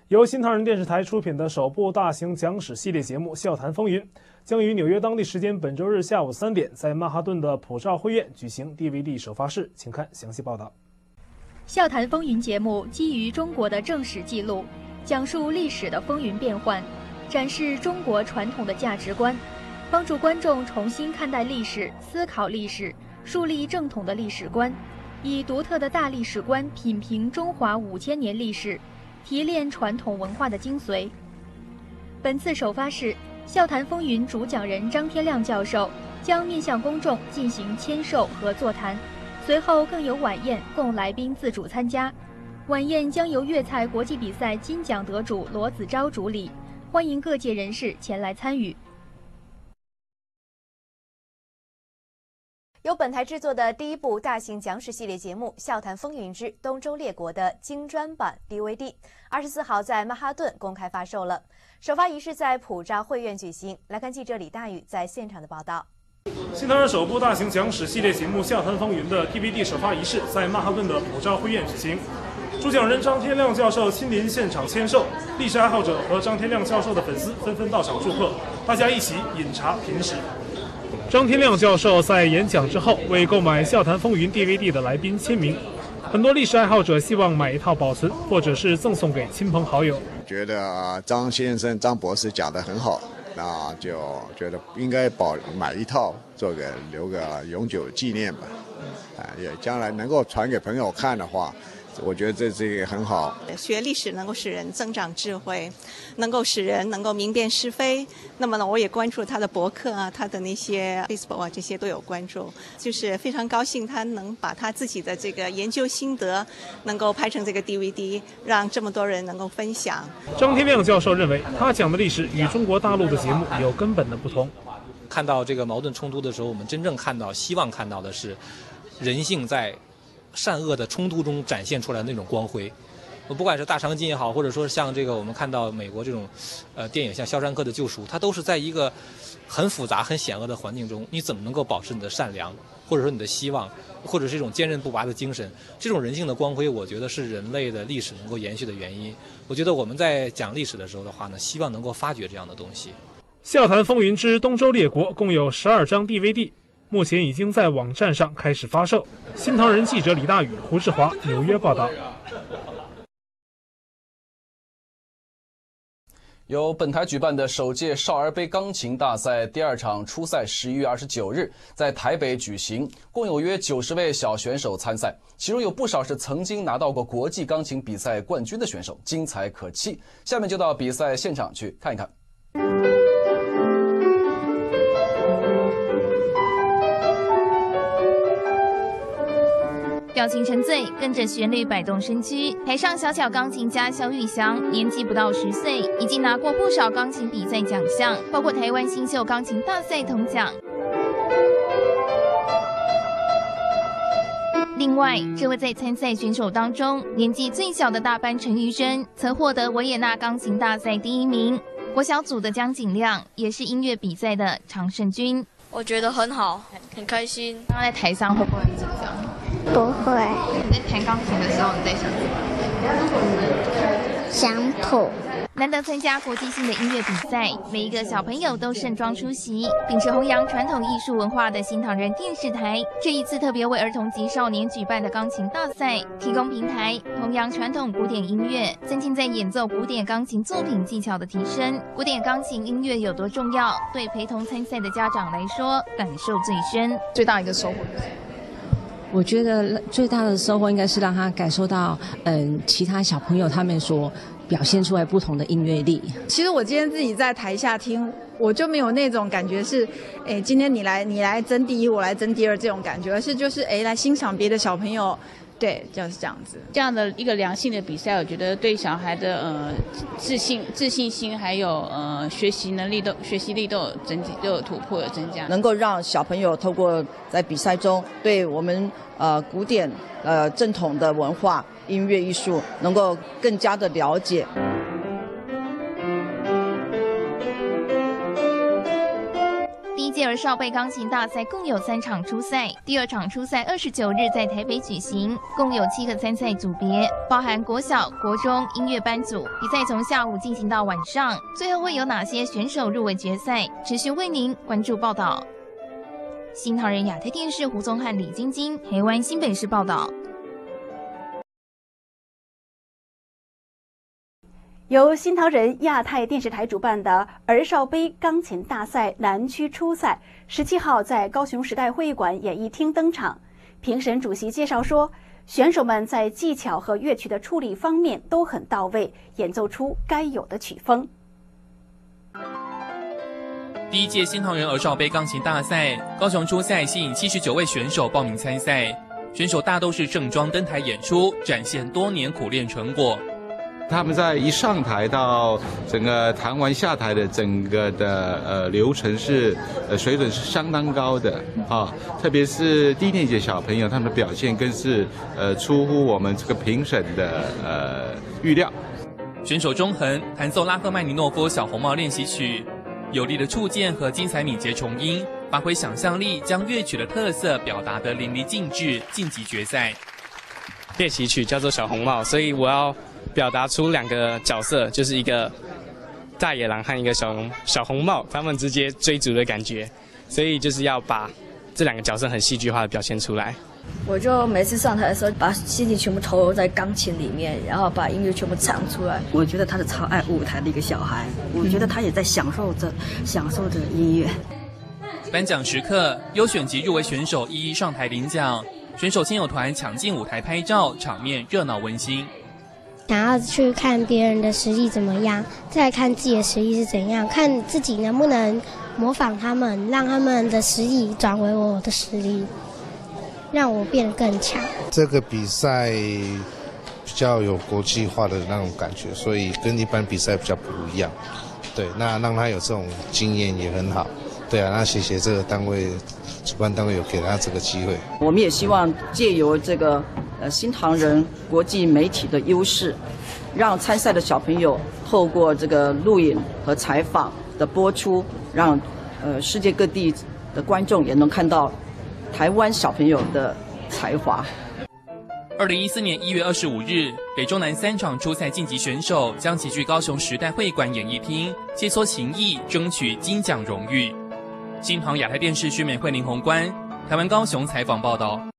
由新唐人电视台出品的首部大型讲史系列节目《笑谈风云》将于纽约当地时间本周日下午3点在曼哈顿的普照会院举行 DVD 首发式，请看详细报道。 笑谈风云节目基于中国的正史记录，讲述历史的风云变幻，展示中国传统的价值观，帮助观众重新看待历史、思考历史，树立正统的历史观，以独特的大历史观品评中华5000年历史，提炼传统文化的精髓。本次首发式，笑谈风云主讲人张天亮教授将面向公众进行签售和座谈，随后更有晚宴供来宾自主参加。晚宴将由粤菜国际比赛金奖得主罗子昭主理，欢迎各界人士前来参与。 由本台制作的第一部大型讲史系列节目《笑谈风云之东周列国》的精专版 DVD，24号在曼哈顿公开发售了。首发仪式在普照会院举行。来看记者李大宇在现场的报道。 新唐人首部大型讲史系列节目《笑谈风云》的 DVD 首发仪式在曼哈顿的普照会院举行。主讲人张天亮教授亲临现场签售，历史爱好者和张天亮教授的粉丝纷纷到场祝贺，大家一起饮茶品史。张天亮教授在演讲之后为购买《笑谈风云》DVD 的来宾签名，很多历史爱好者希望买一套保存，或者是赠送给亲朋好友。 觉得张先生、张博士讲得很好，那就觉得应该买一套，留个永久纪念吧。也将来能够传给朋友看的话，我觉得这是一个很好。 学历史能够使人增长智慧，能够使人能够明辨是非。那么呢，我也关注他的博客啊，他的那些 Facebook 啊，这些都有关注。就是非常高兴他能把他自己的这个研究心得能够拍成这个 DVD， 让这么多人能够分享。 张天亮教授认为，他讲的历史与中国大陆的节目有根本的不同。 看到这个矛盾冲突的时候，我们真正希望看到的是人性在善恶的冲突中展现出来的那种光辉。不管是大长今也好，或者说像这个我们看到美国这种电影像《肖申克的救赎》，它都是在一个很复杂很险恶的环境中，你怎么能够保持你的善良，或者说你的希望，或者是一种坚韧不拔的精神，这种人性的光辉，我觉得是人类的历史能够延续的原因。我觉得我们在讲历史的时候的话呢，希望能够发掘这样的东西。 笑谈风云之东周列国共有12张 DVD，目前已经在网站上开始发售。新唐人记者李大宇、胡志华纽约报道。 由本台举办的首届少儿杯钢琴大赛第2场初赛11月29日在台北举行，共有约90位小选手参赛，其中有不少是曾经拿到过国际钢琴比赛冠军的选手，精彩可期。下面就到比赛现场去看一看。 表情沉醉，跟着旋律摆动身躯。台上小小钢琴家萧玉祥年纪不到10岁，已经拿过不少钢琴比赛奖项，包括台湾新秀钢琴大赛铜奖。另外，这位在参赛选手当中年纪最小的大班陈玉珍，曾获得维也纳钢琴大赛第1名。国小组的江景亮也是音乐比赛的常胜军。 我觉得很好，很开心。 刚刚在台上会不会很紧张？ 不会。 你在弹钢琴的时候，你在想什么？ 想谱。 难得参加国际性的音乐比赛，每一个小朋友都盛装出席。秉持弘扬传统艺术文化的新唐人电视台，这一次特别为儿童及少年举办的钢琴大赛，提供平台，弘扬传统古典音乐，增进在演奏古典钢琴作品技巧的提升。古典钢琴音乐有多重要，对陪同参赛的家长来说，感受最深。 最大一个收获。 我觉得最大的收获应该是让他感受到，其他小朋友他们所表现出来不同的音乐力。 其实我今天自己在台下听，我就没有那种感觉是，今天你来争第一，我来争第二这种感觉，而是就是来欣赏别的小朋友。对，就是这样子。 这样的一个良性的比赛，我觉得对小孩的自信心还有学习力都有突破，有增加。 能够让小朋友透过在比赛中对我们古典正统的文化、音乐艺术能够更加的了解。 第一届儿少杯钢琴大赛共有3场初赛，第2场初赛29日在台北举行，共有7个参赛组别，包含国小、国中音乐班组。比赛从下午进行到晚上，最后会有哪些选手入围决赛？持续为您关注报道。新唐人亚太电视胡宗翰、李晶晶，台湾新北市报道。 由新唐人亚太电视台主办的儿少杯钢琴大赛南区初赛，17号在高雄时代会馆演艺厅登场。评审主席介绍说，选手们在技巧和乐曲的处理方面都很到位，演奏出该有的曲风。 第1届新唐人儿少杯钢琴大赛高雄初赛吸引79位选手报名参赛，选手大都是正装登台演出，展现多年苦练成果。 他们在一上台到整个弹完下台的整个的流程是水准是相当高的啊，特别是低年级小朋友，他们的表现更是出乎我们这个评审的预料。 选手中恒弹奏拉赫曼尼诺夫小红帽练习曲，有力的触键和精彩敏捷重音，发挥想象力，将乐曲的特色表达得淋漓尽致，晋级决赛。 练习曲叫做小红帽，所以我要表达出2个角色，就是一个大野狼和一个小红帽，他们直接追逐的感觉，所以就是要把这2个角色很戏剧化的表现出来。 我就每次上台的时候，把心情全部投入在钢琴里面，然后把音乐全部唱出来。 我觉得他是超爱舞台的一个小孩，我觉得他也在享受着音乐。 颁奖时刻，优选及入围选手一一上台领奖，选手亲友团抢进舞台拍照，场面热闹温馨。 想要去看别人的实力怎么样，再看自己的实力是怎样，看自己能不能模仿他们，让他们的实力转为我的实力，让我变得更强。 这个比赛比较有国际化的那种感觉，所以跟一般比赛比较不一样。对，那让他有这种经验也很好。对啊，那谢谢这个单位，主办单位有给他这个机会。 我们也希望借由这个新唐人国际媒体的优势，让参赛的小朋友透过这个录影和采访的播出，让世界各地的观众也能看到台湾小朋友的才华。 2014年1月25日，北中南3场初赛晋级选手将齐聚高雄时代会馆演艺厅，切磋琴艺，争取金奖荣誉。新唐亚太电视薛美惠、林宏观，台湾高雄采访报道。